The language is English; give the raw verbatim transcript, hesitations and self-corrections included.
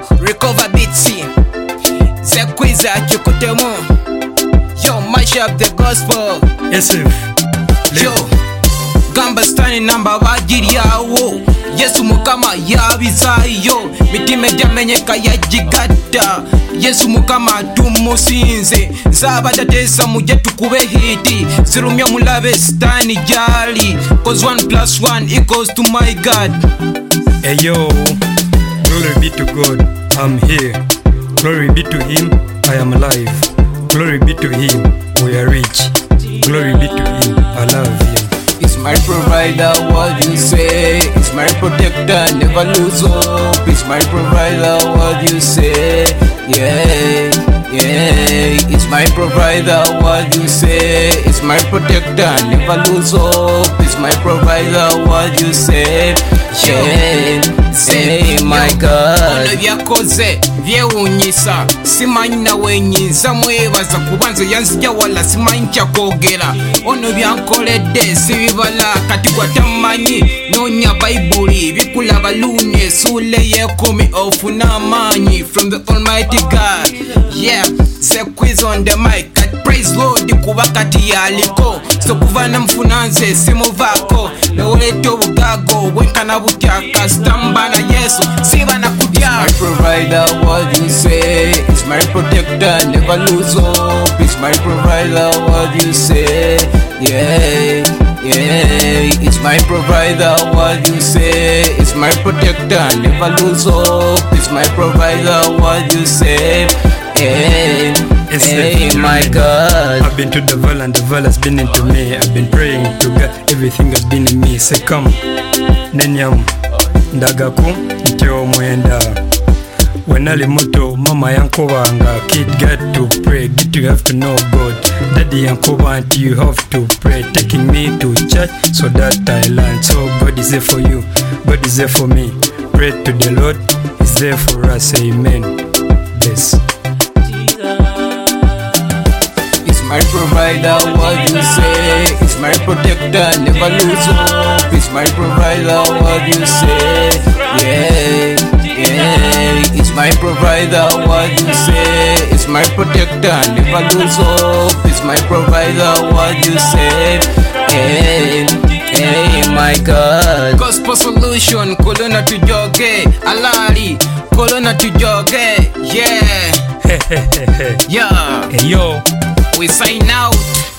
recover beats. The quiz at Yokotemo. Yo, mash up the gospel. Yes, sir. Yo, Gamba standing number wajiri yawo. Yesu mukama yabizayo. Mitime jamenyeka yajigata. Yesu mukama tumusinze. Nzabada tesa muje tukube hiti. Zirumya mulabe stani jali. Cause one plus one equals to my God. Hey yo, glory be to God, I'm here. Glory be to Him, I am alive. Glory be to Him, we are rich. Glory be to Him, I love Him. It's my provider, what you say. It's my protector, never lose hope. It's my provider, what you say. Yeah, yeah. It's my provider, what you say. It's my protector, never lose hope. It's my provider, what you say. Yeah, say my God. Ono byakoze byewunyisa simanyi nawenyiza mwebaza kubanza yanzija wala simanyi kyakwogera. Ono byankoledde sibibala kati gwatamanyi nonya bayibuli bikulaba lunye sule yekumi ofuna amanyi from the Almighty God. Yeah, say quiz on the mic at praise Lord kuba kati yaliko so kuvana mfunanze simuvako lewoleta obugago bwenkana butya kasitamba na Yesu siba na kudya. My provider, what you say. It's my protector, never lose hope. It's my provider, what you say. Yeah, yeah. It's my provider, what you say. It's my protector, never lose hope. It's my provider, what you say. Yeah, It's hey, the my God. I've been to the valley and the valley has been into me. I've been praying to God, everything has been in me. Say come, nenyam, ndagaku, ntyo mwenda. When I muto, mama yankobanga, kid got to pray, get you have to know God. Daddy yankoba until you have to pray, taking me to church so that I learn. So God is there for you, God is there for me. Pray to the Lord, He's there for us. Amen. Bless. It's my provider, what you say. It's my protector, never lose hope. It's my provider, what you say. Yeah, yeah. It's my provider, what you say. It's my protector, never lose hope. It's my provider, what you say. Hey, hey, my God. Gospel solution, kolona tujoge. Alali, kolona tujoge. Yeah, yeah. Hey yo. We sign out.